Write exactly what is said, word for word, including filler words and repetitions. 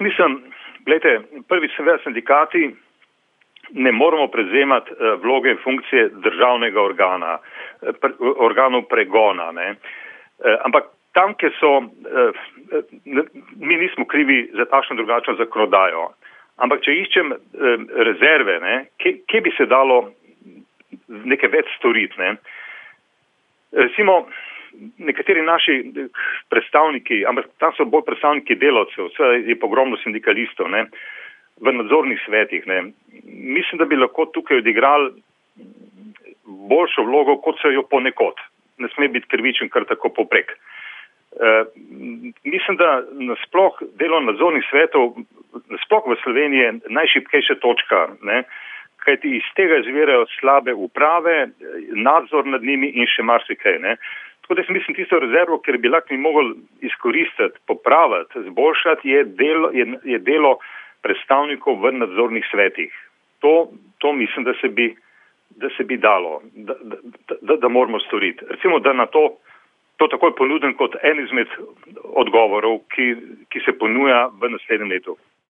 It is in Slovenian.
mislim, gledajte, prvi seveda sindikati ne moramo prevzemati vloge in funkcije državnega organa, organov pregona, ne. Ampak tam, kjer so, mi nismo krivi za takšno drugačno zakonodajo, ampak če iščem rezerve, ne, kje, kje bi se dalo nekaj več storiti, ne. Recimo, nekateri naši predstavniki, ampak tam so bolj predstavniki delavcev, vse je pogromno sindikalistov, ne, v nadzornih svetih, ne. Mislim, da bi lahko tukaj odigrali boljšo vlogo, kot so jo ponekod. Ne sme biti krivičen kar tako poprek. E, mislim, da nasploh delo nadzornih svetov, nasploh v Sloveniji je najšibkejša točka, ne, kajti iz tega izvirajo slabe uprave, nadzor nad njimi in še marsikaj, ne. Tako da mislim, tisto rezervo, ker bi lahko mi mogli izkoristiti, popraviti, zboljšati, je delo, je, je delo predstavnikov v nadzornih svetih. To, to mislim, da se bi da se bi dalo, da, da, da, da moramo storiti. Recimo, da na to, to takoj ponudim kot en izmed odgovorov, ki, ki se ponuja v naslednjem letu.